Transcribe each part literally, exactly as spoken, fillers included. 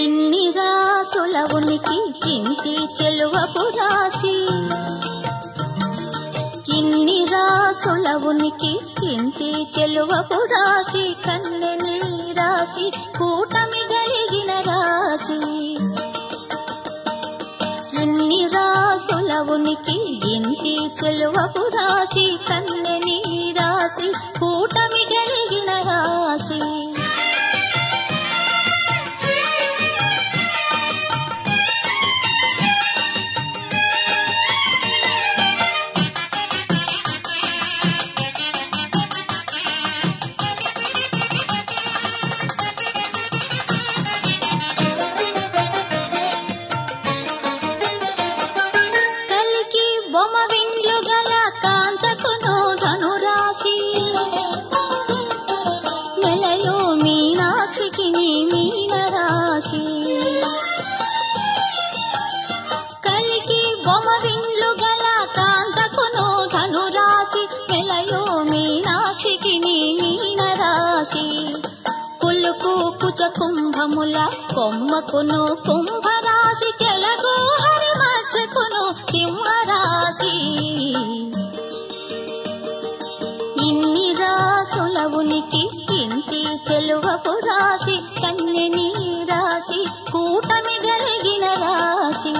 ఇన్ని రాసుల ఉనికి ఇంటి చెలువపు రాసి ఇన్ని రాసుల ఉనికి ఇంటి చెలువపు రాసి కన్నెని రాసి కూటమి గలిగిన రాసి ఇన్ని రాసుల ఉనికి ఇంటి చెలువపు రాసి కన్నెని రాసి కూటమి గలిగిన రాసి బొమ్మవిండ్లు గల కాంతకును ధనురాశి నెలయో మీనాక్షికి నీ మీనరాశి కలికి బొమ్మవిండ్లు గల కాంతకును ధనురాశి నెలయో మీనాక్షికి నీ మీనరాశి కులుకు కుచ కుంభముల కొమ్మకును కుంభరాశి చెలగు హరి మధ్యకును సింహరాశి ఇన్ని రాసుల ఉనికి ఇంటి చెలువపు రాసి కన్నెని రాసి కూటమి గలిగిన రాసి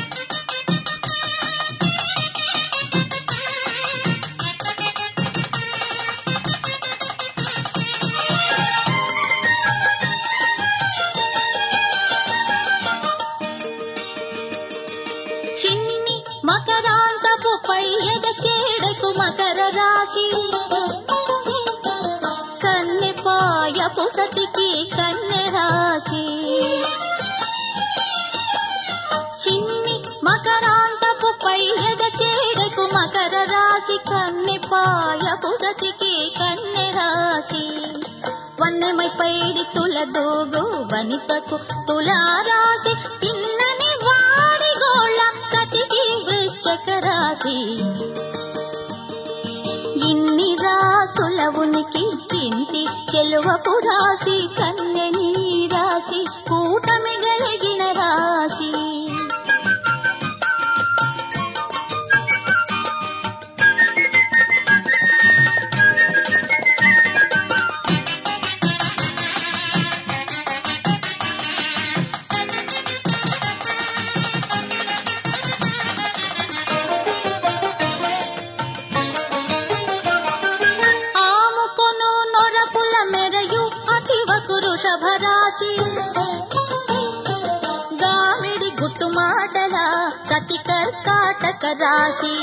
చిన్ని మకరాంతపు పై ఎద చేడకు మకర రాశి కన్నె పాయపు సతికి కన్నె రాశి చిన్ని మకరాంతపు పై ఎద చేడకు మకర రాశి కన్నె పాయపు సతికి కన్నె రాశి వన్నెమై పైడి తుల దూగు వనితకు తులారాశి తిన్నని వాడి గోళ్ళ సతికి వృశ్చక రాశి ఇన్ని రాసుల ఉనికి ఇంటి చెలువపు రాశి కన్నెని రాశి కూటమి గలిగిన రాశి వృషభరాశి గామిడి గుట్టు మాటల సతి కర్కాటక రాశి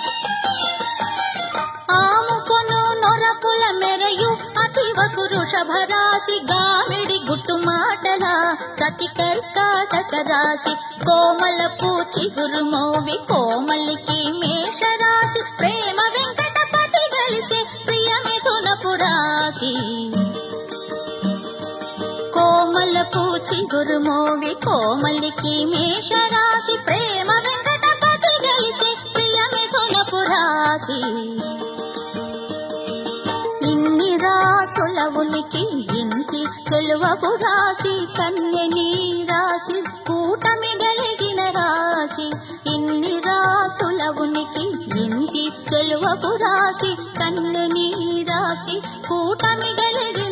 ఆముకొను నొరపుల మెరయు అతివకు వృషభరాశి గామిడి గుట్టు మాటల సతి కర్కాటక రాశి కోమల పూచి గురుమోవి కోమలికి మేషరాశి ప్రేమ వెంకటపతి గలిసే ప్రియ మిథునపు రాశి కోమల పూచి గురుమోవి కోమలికి మేషరాశి ప్రేమ వెంకటపతి గలిసే ప్రియ మిథునపు రాశి ఇన్ని రాసుల ఉనికి ఇంటి చెలువపు రాశి కన్నెని రాశి కూటమి గలిగిన రాశి ఇన్ని రాసుల ఉనికి ఇంటి చెలువపు రాశి కన్నెని రాశి కూటమి గలిగిన